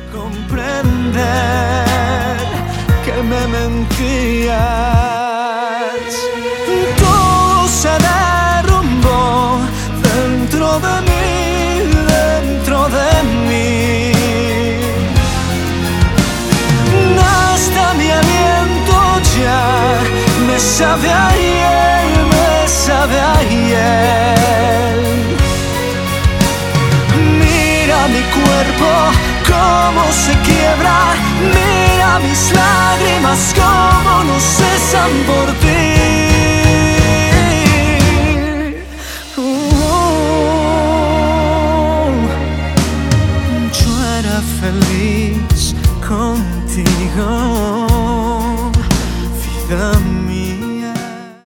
comprender que me mentías. Todo se derrumbó dentro de mí, dentro de mí. Hasta mi aliento ya me sabe a hiel, me sabe a hiel. Mira mi cuerpo cómo se quiebra, mira mis lágrimas cómo no cesan por ti.